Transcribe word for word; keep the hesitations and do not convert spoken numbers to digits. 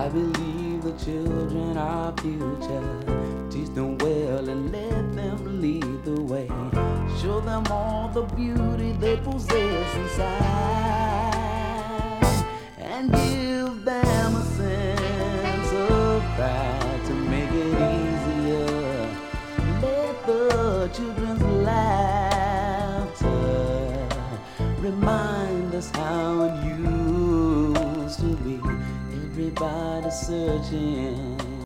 I believe the children are future. Teach them well and let them lead the way. Show them all the beauty they possess inside, and give them a sense of pride to make it easier. Let the children's laughter remind us how it used to be. Everybody searching